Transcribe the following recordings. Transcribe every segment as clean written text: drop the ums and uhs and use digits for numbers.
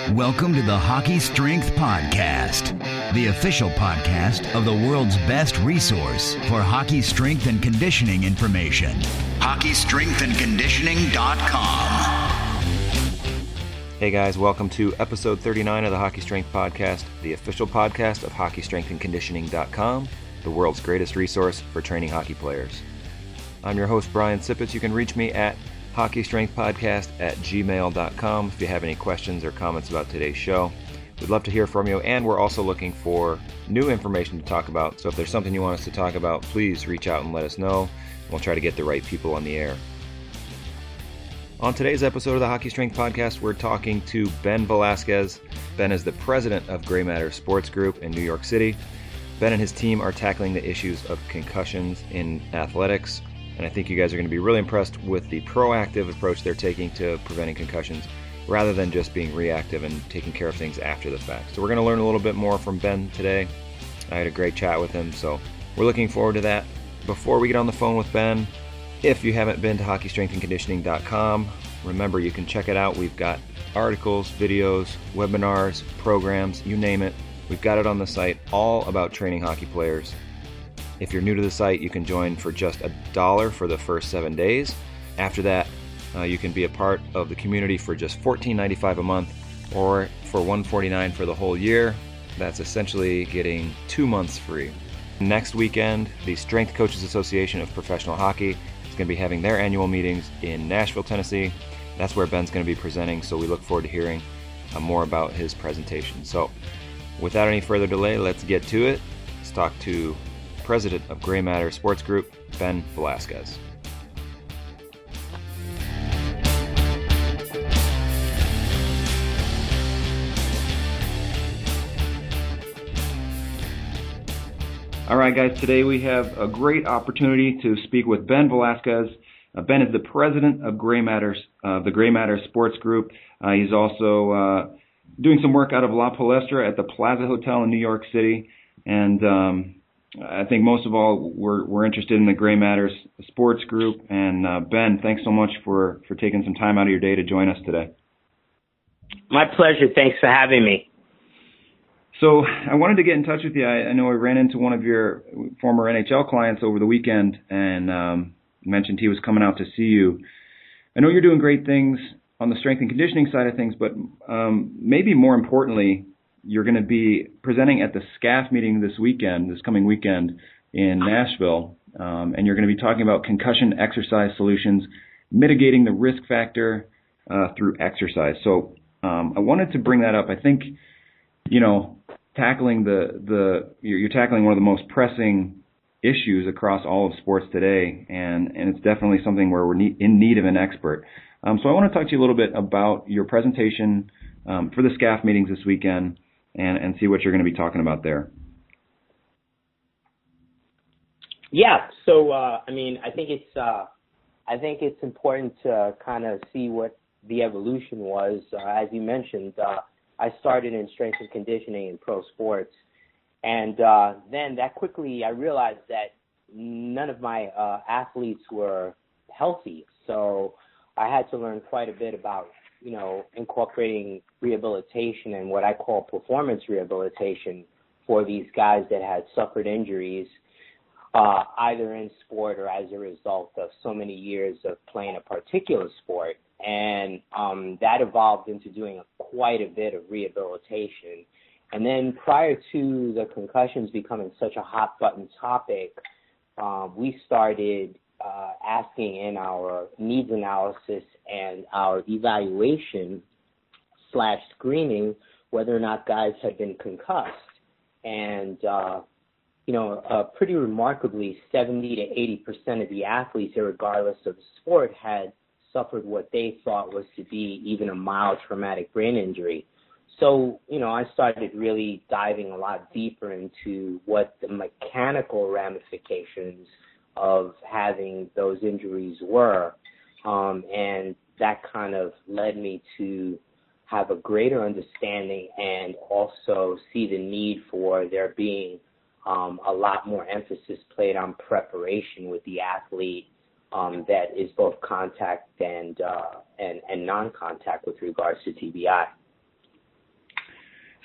Welcome to the Hockey Strength Podcast, the official podcast of the world's best resource for hockey strength and conditioning information. HockeyStrengthAndConditioning.com. Hey guys, welcome to episode 39 of the Hockey Strength Podcast, the official podcast of HockeyStrengthAndConditioning.com, the world's greatest resource for training hockey players. I'm your host, Brian Sippets. You can reach me at hockeystrengthpodcast@gmail.com if you have any questions or comments about today's show. We'd love to hear from you, and we're also looking for new information to talk about. So if there's something you want us to talk about, please reach out and let us know. We'll try to get the right people on the air. On today's episode of the Hockey Strength Podcast, we're talking to Ben Velasquez. Ben is the president of Gray Matter Sports Group in New York City. Ben and his team are tackling the issues of concussions in athletics, and I think you guys are going to be really impressed with the proactive approach they're taking to preventing concussions rather than just being reactive and taking care of things after the fact. So we're going to learn a little bit more from Ben today. I had a great chat with him, so we're looking forward to that. Before we get on the phone with Ben, if you haven't been to HockeyStrengthAndConditioning.com, remember you can check it out. We've got articles, videos, webinars, programs, you name it. We've got it on the site, all about training hockey players. If you're new to the site, you can join for just $1 for the first 7 days. After that, you can be a part of the community for just $14.95 a month, or for $149 for the whole year. That's essentially getting 2 months free. Next weekend, the Strength Coaches Association of Professional Hockey is going to be having their annual meetings in Nashville, Tennessee. That's where Ben's going to be presenting, so we look forward to hearing more about his presentation. So without any further delay, let's get to it. Let's talk to President of Gray Matter Sports Group, Ben Velasquez. All right, guys, today we have a great opportunity to speak with Ben Velasquez. Ben is the president of Gray Matter, the Gray Matter Sports Group. He's also doing some work out of La Palestra at the Plaza Hotel in New York City. And I think most of all, we're interested in the Gray Matters Sports Group. And Ben, thanks so much for taking some time out of your day to join us today. My pleasure. Thanks for having me. So I wanted to get in touch with you. I know I ran into one of your former NHL clients over the weekend and mentioned he was coming out to see you. I know you're doing great things on the strength and conditioning side of things, but maybe more importantly, you're going to be presenting at the SCAF meeting this coming weekend in Nashville, and you're going to be talking about concussion exercise solutions, mitigating the risk factor through exercise. So I wanted to bring that up. I think, tackling you're tackling one of the most pressing issues across all of sports today, and it's definitely something where we're in need of an expert. So I want to talk to you a little bit about your presentation for the SCAF meetings this weekend and see what you're going to be talking about there. Yeah. So, I think it's important to kind of see what the evolution was. As you mentioned, I started in strength and conditioning in pro sports. And then that quickly I realized that none of my athletes were healthy. So I had to learn quite a bit about, incorporating rehabilitation and what I call performance rehabilitation for these guys that had suffered injuries, either in sport or as a result of so many years of playing a particular sport. And that evolved into doing quite a bit of rehabilitation. And then prior to the concussions becoming such a hot button topic, we started asking in our needs analysis and our evaluation / screening whether or not guys had been concussed. And, pretty remarkably, 70 to 80% of the athletes, regardless of the sport, had suffered what they thought was to be even a mild traumatic brain injury. So, I started really diving a lot deeper into what the mechanical ramifications of having those injuries were. And that kind of led me to have a greater understanding and also see the need for there being a lot more emphasis played on preparation with the athlete that is both contact and non-contact with regards to TBI.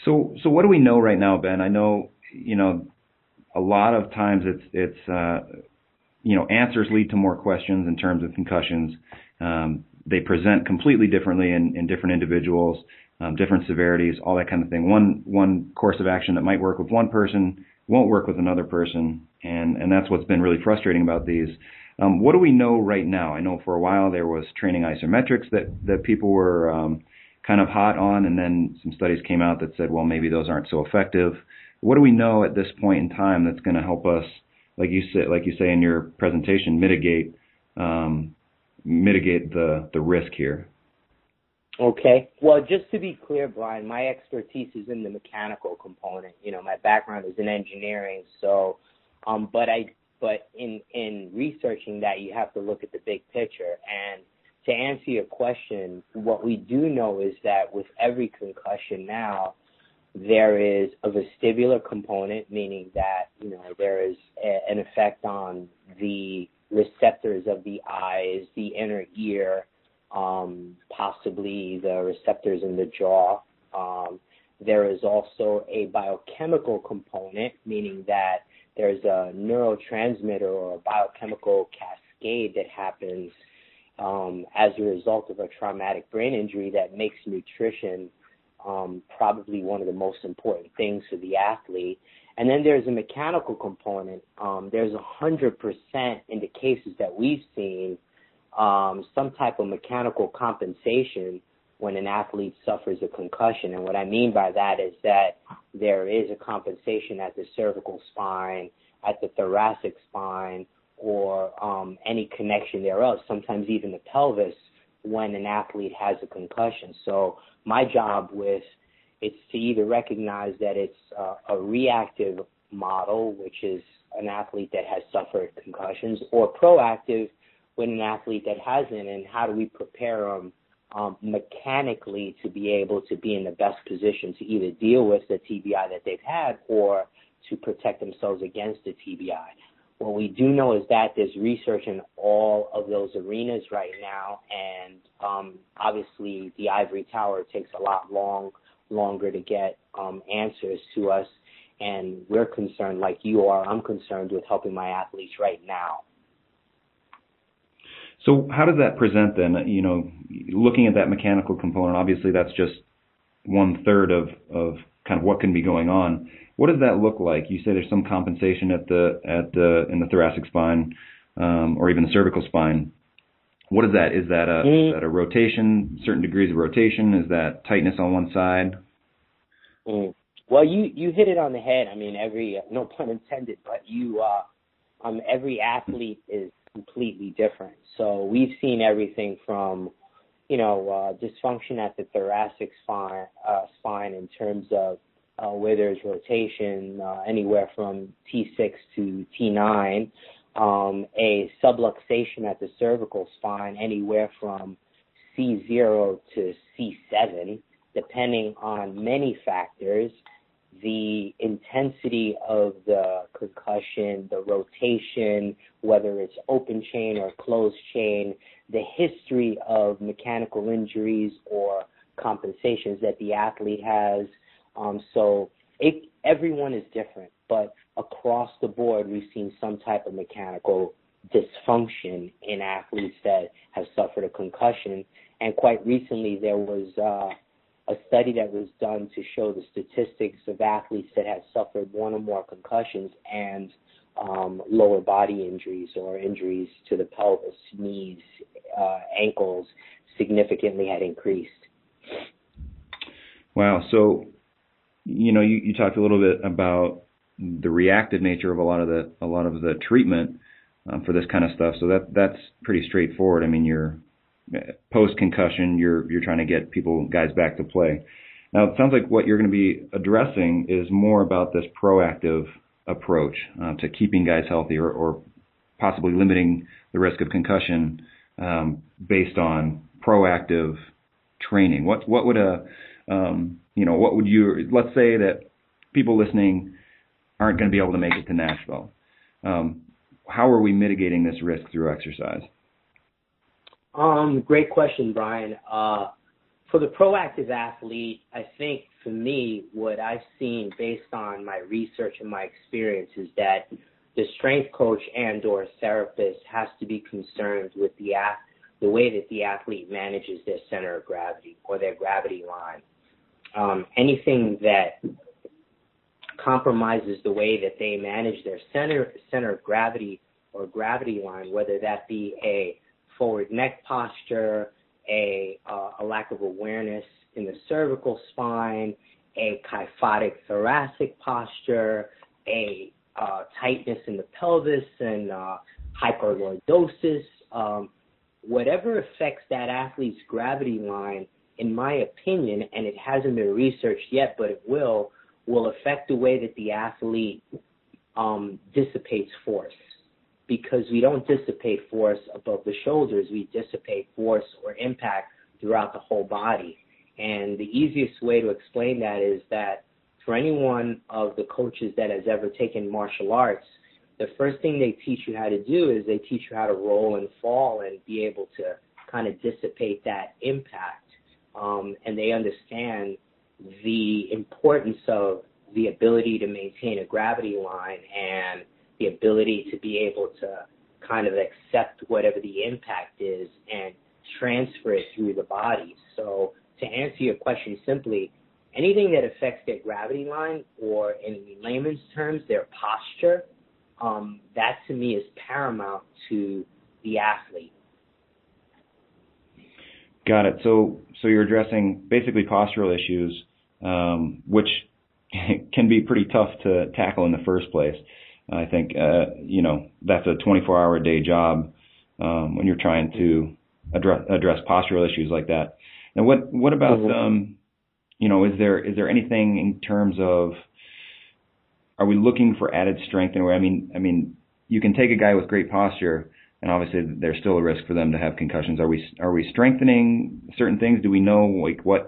So what do we know right now, Ben? I know, a lot of times it's answers lead to more questions in terms of concussions. They present completely differently in different individuals, different severities, all that kind of thing. One course of action that might work with one person won't work with another person, and that's what's been really frustrating about these. What do we know right now? I know for a while there was training isometrics that people were kind of hot on, and then some studies came out that said, well, maybe those aren't so effective. What do we know at this point in time that's going to help us, like you say in your presentation, mitigate the risk here? Okay. Well, just to be clear, Brian, my expertise is in the mechanical component. My background is in engineering, so but in researching that, you have to look at the big picture. And to answer your question, what we do know is that with every concussion now, there is a vestibular component, meaning that, there is an effect on the receptors of the eyes, the inner ear, possibly the receptors in the jaw. There is also a biochemical component, meaning that there's a neurotransmitter or a biochemical cascade that happens as a result of a traumatic brain injury that makes nutrition probably one of the most important things for the athlete. And then there's a mechanical component. There's 100% in the cases that we've seen some type of mechanical compensation when an athlete suffers a concussion. And what I mean by that is that there is a compensation at the cervical spine, at the thoracic spine, or any connection thereof, sometimes even the pelvis, when an athlete has a concussion. So my job it's to either recognize that it's a reactive model, which is an athlete that has suffered concussions, or proactive with an athlete that hasn't, and how do we prepare them mechanically to be able to be in the best position to either deal with the TBI that they've had or to protect themselves against the TBI. What we do know is that there's research in all of those arenas right now, and obviously the ivory tower takes a lot longer to get answers to us, and we're concerned, like you are, I'm concerned with helping my athletes right now. So how does that present then? Looking at that mechanical component, obviously that's just 1/3 of kind of what can be going on. What does that look like? You say there's some compensation in the thoracic spine, or even the cervical spine. What is that? Is that a rotation, certain degrees of rotation? Is that tightness on one side? Well, you hit it on the head. I mean, no pun intended, but every athlete is completely different. So we've seen everything from, dysfunction at the thoracic spine in terms of where there's rotation, anywhere from T6 to T9, a subluxation at the cervical spine, anywhere from C0 to C7, depending on many factors, the intensity of the concussion, the rotation, whether it's open chain or closed chain, the history of mechanical injuries or compensations that the athlete has. Everyone is different, but across the board, we've seen some type of mechanical dysfunction in athletes that have suffered a concussion. And quite recently, there was a study that was done to show the statistics of athletes that had suffered one or more concussions and lower body injuries or injuries to the pelvis, knees, ankles significantly had increased. Wow. So, you talked a little bit about the reactive nature of a lot of the treatment for this kind of stuff. So that's pretty straightforward. I mean, you're post concussion, you're trying to get guys back to play. Now, it sounds like what you're going to be addressing is more about this proactive approach to keeping guys healthy, or possibly limiting the risk of concussion based on proactive training. What would let's say that people listening aren't going to be able to make it to Nashville. How are we mitigating this risk through exercise? Great question, Brian. For the proactive athlete, I think for me, what I've seen based on my research and my experience is that the strength coach and or therapist has to be concerned with the way that the athlete manages their center of gravity or their gravity line. Anything that compromises the way that they manage their center of gravity or gravity line, whether that be a forward neck posture, a lack of awareness in the cervical spine, a kyphotic thoracic posture, a tightness in the pelvis and hyperlordosis, whatever affects that athlete's gravity line, in my opinion, and it hasn't been researched yet, but it will affect the way that the athlete dissipates force. Because we don't dissipate force above the shoulders, we dissipate force or impact throughout the whole body. And the easiest way to explain that is that for any one of the coaches that has ever taken martial arts, the first thing they teach you how to do is they teach you how to roll and fall and be able to kind of dissipate that impact. And they understand the importance of the ability to maintain a gravity line and the ability to be able to kind of accept whatever the impact is and transfer it through the body. So to answer your question simply, anything that affects their gravity line or in layman's terms, their posture, that to me is paramount to the athlete. Got it. So you're addressing basically postural issues, which can be pretty tough to tackle in the first place. I think, that's a 24-hour-a-day job when you're trying to address postural issues like that. Now, what about, is there anything in terms of, are we looking for added strength? I mean, you can take a guy with great posture, and obviously there's still a risk for them to have concussions. Are we strengthening certain things? Do we know what?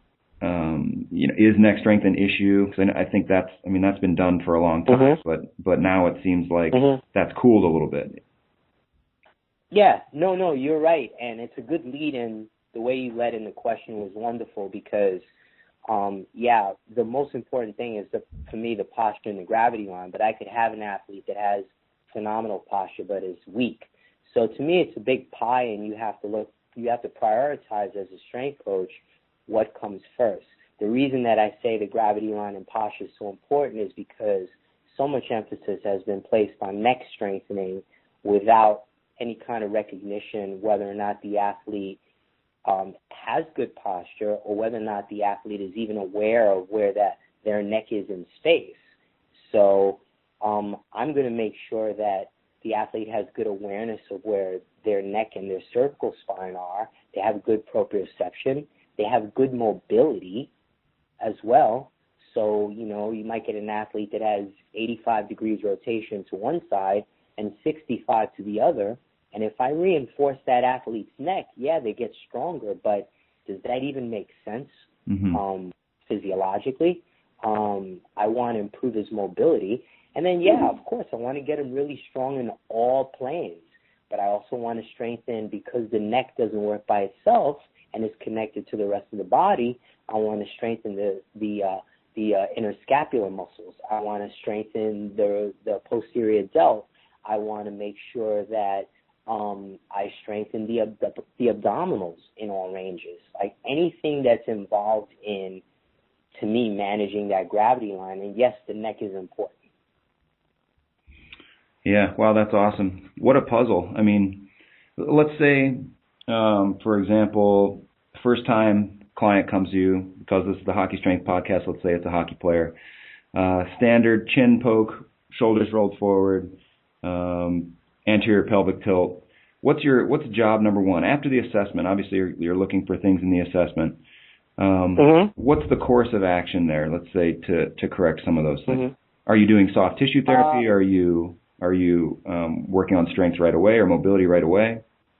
Is neck strength an issue? Because I think that's been done for a long time, but now it seems like that's cooled a little bit. Yeah, no, you're right, and it's a good lead in. The way you led in the question was wonderful because, the most important thing is, for me, the posture and the gravity line, but I could have an athlete that has phenomenal posture but is weak. So to me, it's a big pie, and you have to prioritize as a strength coach what comes first. The reason that I say the gravity line and posture is so important is because so much emphasis has been placed on neck strengthening without any kind of recognition whether or not the athlete has good posture or whether or not the athlete is even aware of where their neck is in space. So I'm going to make sure that the athlete has good awareness of where their neck and their cervical spine are. They have good proprioception. They have good mobility as well. So, you might get an athlete that has 85 degrees rotation to one side and 65 to the other. And if I reinforce that athlete's neck, they get stronger. But does that even make sense physiologically? I want to improve his mobility. And then, of course, I want to get him really strong in all planes. But I also want to strengthen, because the neck doesn't work by itself and is connected to the rest of the body, I want to strengthen the interscapular muscles. I want to strengthen the posterior delt. I want to make sure that I strengthen the abdominals in all ranges. Like anything that's involved in, to me, managing that gravity line. And yes, the neck is important. Yeah, wow, that's awesome. What a puzzle. I mean, let's say, for example, first time client comes to you, because this is the Hockey Strength Podcast, let's say it's a hockey player. Standard chin poke, shoulders rolled forward, anterior pelvic tilt. What's job number one? After the assessment, obviously you're looking for things in the assessment. What's the course of action there, let's say, to correct some of those things? Are you doing soft tissue therapy? Are you working on strength right away or mobility right away?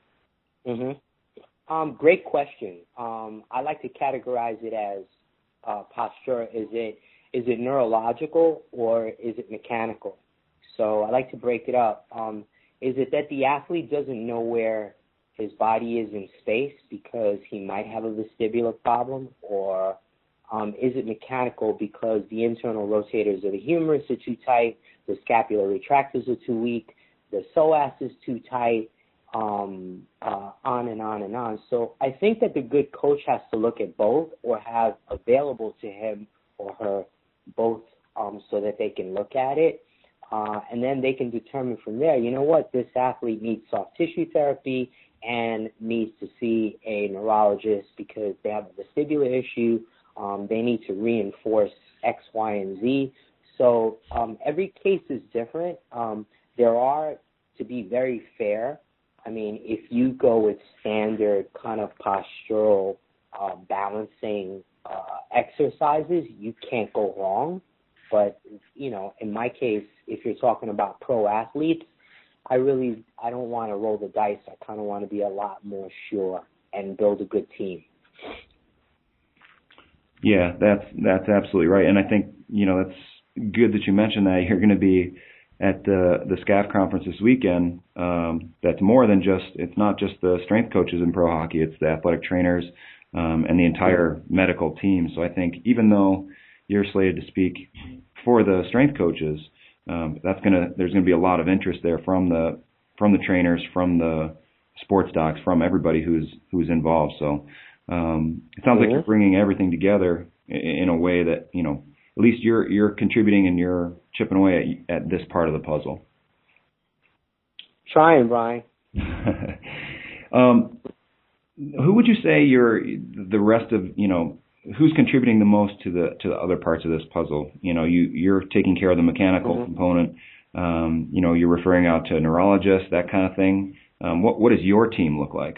Great question. I like to categorize it as posture. Is it neurological or is it mechanical? So I like to break it up. Is it that the athlete doesn't know where his body is in space because he might have a vestibular problem, or is it mechanical because the internal rotators of the humerus are too tight, the scapular retractors are too weak, the psoas is too tight, on and on and on. So I think that the good coach has to look at both, or have available to him or her both, so that they can look at it. And then they can determine from there, you know what, this athlete needs soft tissue therapy and needs to see a neurologist because they have a vestibular issue. They need to reinforce X, Y, and Z. So every case is different. There are, to be very fair, I mean, if you go with standard kind of postural balancing exercises, you can't go wrong. But, you know, in my case, if you're talking about pro athletes, I don't want to roll the dice. I kind of want to be a lot more sure and build a good team. Yeah, that's absolutely right. And I think, you know, it's good that you mentioned that. You're going to be at the SCAF conference this weekend. That's more than it's not just the strength coaches in pro hockey, it's the athletic trainers and the entire medical team. So I think even though you're slated to speak for the strength coaches, there's going to be a lot of interest there from the trainers, from the sports docs, from everybody who's involved. So it sounds like you're bringing everything together in a way that, you know, at least you're contributing and you're chipping away at this part of the puzzle. Trying, Brian. Who would you say the rest of, you know, who's contributing the most to the other parts of this puzzle? You know, you're taking care of the mechanical component. You know, you're referring out to neurologists, that kind of thing. What does your team look like?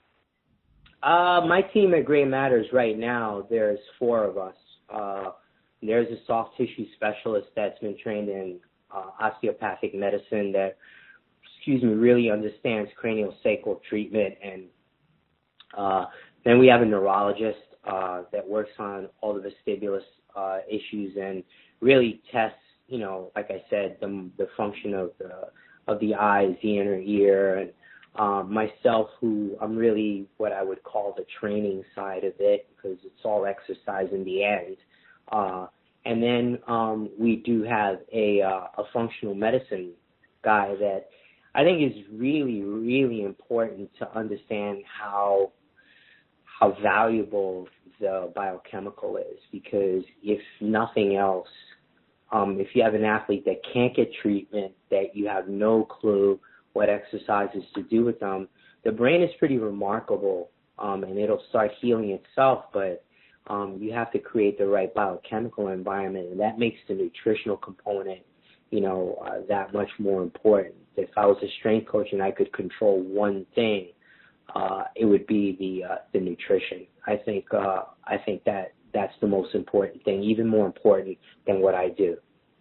My team at Gray Matters right now, there's 4 of us. There's a soft tissue specialist that's been trained in osteopathic medicine that, really understands craniosacral treatment. And then we have a neurologist that works on all the vestibular issues and really tests, you know, like I said, the function of the eyes, the inner ear, and myself, who I'm really what I would call the training side of it, because it's all exercise in the end. And then we do have a functional medicine guy that I think is really, really important to understand how valuable the biochemical is, because if nothing else, if you have an athlete that can't get treatment, that you have no clue what exercises to do with them, the brain is pretty remarkable, and it'll start healing itself, but you have to create the right biochemical environment, and that makes the nutritional component, you know, that much more important. If I was a strength coach and I could control one thing, it would be the nutrition. I think that's the most important thing, even more important than what I do.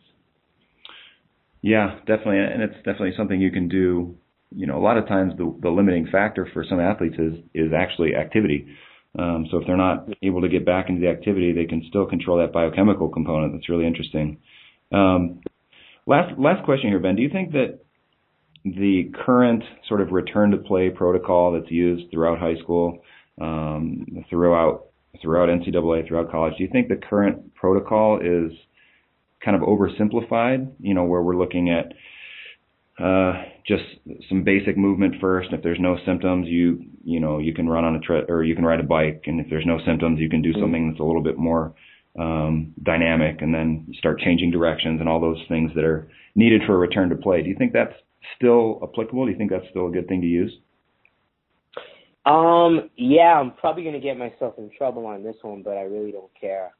Yeah, definitely, and it's definitely something you can do. You know, a lot of times the limiting factor for some athletes is actually activity. So if they're not able to get back into the activity, they can still control that biochemical component. That's really interesting. Last question here, Ben. Do you think that the current sort of return to play protocol that's used throughout high school, throughout NCAA, throughout college, do you think the current protocol is kind of oversimplified, you know, where we're looking at just some basic movement first? If there's no symptoms, you can run on or you can ride a bike, and if there's no symptoms, you can do something that's a little bit more dynamic, and then you start changing directions and all those things that are needed for a return to play. Do you think that's still applicable? Do you think that's still a good thing to use? Yeah, I'm probably going to get myself in trouble on this one, but I really don't care.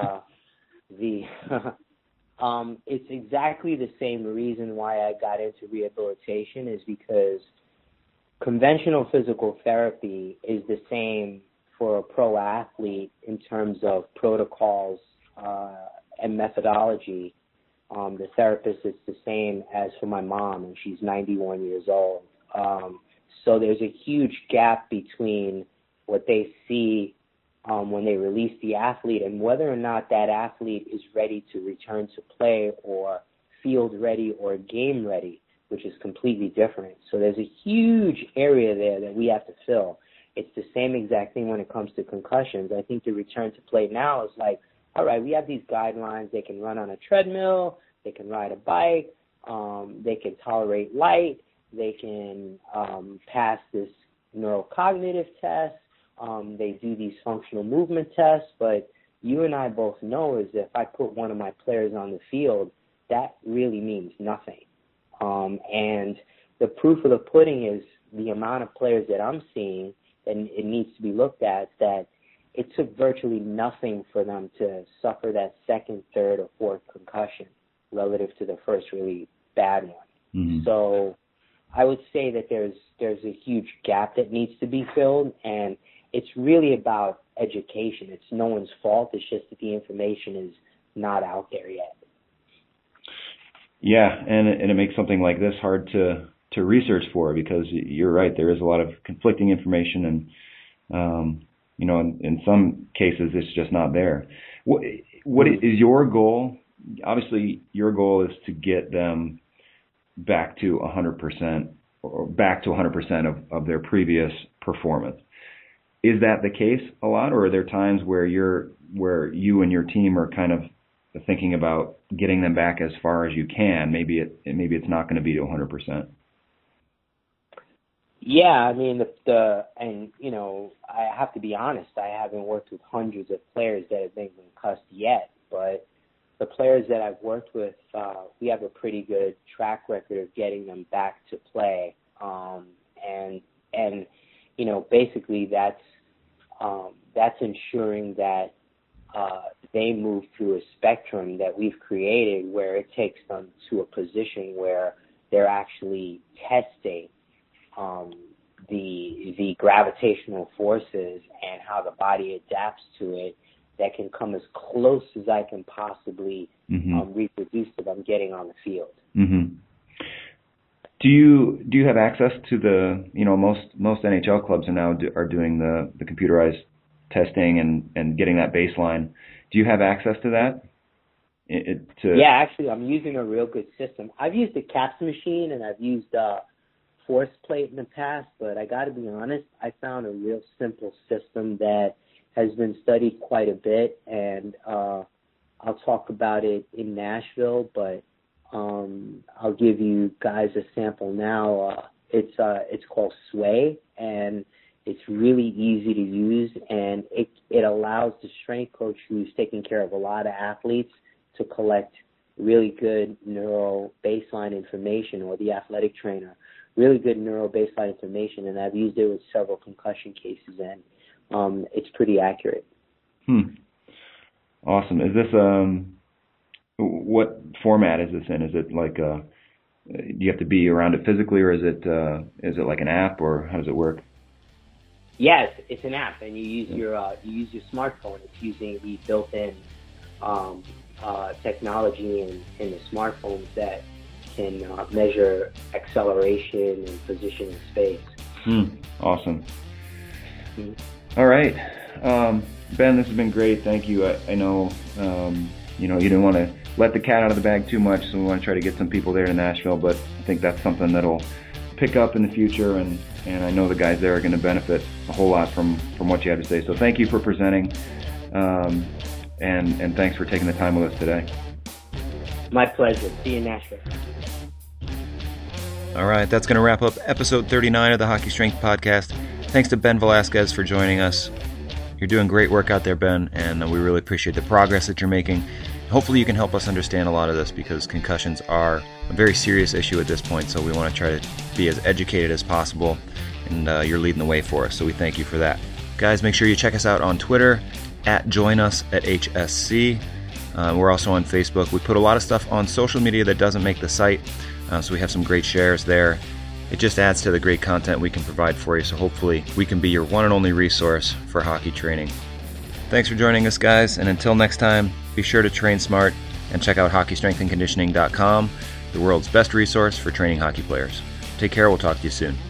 It's exactly the same reason why I got into rehabilitation, is because conventional physical therapy is the same for a pro athlete in terms of protocols and methodology. The therapist is the same as for my mom, and she's 91 years old. So there's a huge gap between what they see when they release the athlete and whether or not that athlete is ready to return to play or field ready or game ready. which is completely different. So there's a huge area there that we have to fill. It's the same exact thing when it comes to concussions. I think the return to play now is like, all right, we have these guidelines. They can run on a treadmill. They can ride a bike. They can tolerate light. They can pass this neurocognitive test. They do these functional movement tests. But you and I both know is if I put one of my players on the field, that really means nothing. And the proof of the pudding is the amount of players that I'm seeing, and it needs to be looked at, that it took virtually nothing for them to suffer that second, third, or fourth concussion relative to the first really bad one. Mm-hmm. So I would say that there's a huge gap that needs to be filled, and it's really about education. It's no one's fault. It's just that the information is not out there yet. Yeah, and it makes something like this hard to research for, because you're right, there is a lot of conflicting information, and in some cases it's just not there. What is your goal? Obviously, your goal is to get them back to 100% or back to 100% of their previous performance. Is that the case a lot, or are there times where you and your team are kind of thinking about getting them back as far as you can? Maybe it's not going to be to 100%. Yeah, I mean, I have to be honest. I haven't worked with hundreds of players that have been concussed yet, but the players that I've worked with, we have a pretty good track record of getting them back to play, and basically that's ensuring that they move through a spectrum that we've created where it takes them to a position where they're actually testing the gravitational forces and how the body adapts to it, that can come as close as I can possibly reproduce that I'm getting on the field. Mm-hmm. Do you have access to the most NHL clubs are doing the computerized testing and getting that baseline? Do you have access to that? Yeah, actually, I'm using a real good system. I've used the CAPS machine and I've used Force Plate in the past, but I got to be honest, I found a real simple system that has been studied quite a bit, and I'll talk about it in Nashville, but I'll give you guys a sample now. It's called Sway, and it's really easy to use, and it allows the strength coach who's taking care of a lot of athletes to collect really good neuro baseline information, or the athletic trainer, really good neuro baseline information, and I've used it with several concussion cases, and it's pretty accurate. Awesome. Is this what format is this in? Is it like do you have to be around it physically, or is it like an app, or how does it work? Yes, it's an app, and you use your smartphone. It's using the built-in technology in the smartphones that can measure acceleration and position in space. Awesome. All right, Ben, this has been great. Thank you. I know you didn't want to let the cat out of the bag too much, so we want to try to get some people there to Nashville, but I think that's something that'll pick up in the future, and I know the guys there are going to benefit a whole lot from what you have to say. So thank you for presenting, and thanks for taking the time with us today. My pleasure. See you in Nashville. All right, that's going to wrap up episode 39 of the Hockey Strength Podcast. Thanks to Ben Velasquez for joining us. You're doing great work out there, Ben, and we really appreciate the progress that you're making. Hopefully you can help us understand a lot of this, because concussions are a very serious issue at this point, so we want to try to be as educated as possible, and you're leading the way for us, so we thank you for that. Guys, make sure you check us out on Twitter, @JoinUsAtHSC. We're also on Facebook. We put a lot of stuff on social media that doesn't make the site, so we have some great shares there. It just adds to the great content we can provide for you, so hopefully we can be your one and only resource for hockey training. Thanks for joining us, guys, and until next time, be sure to train smart and check out hockeystrengthandconditioning.com, the world's best resource for training hockey players. Take care. We'll talk to you soon.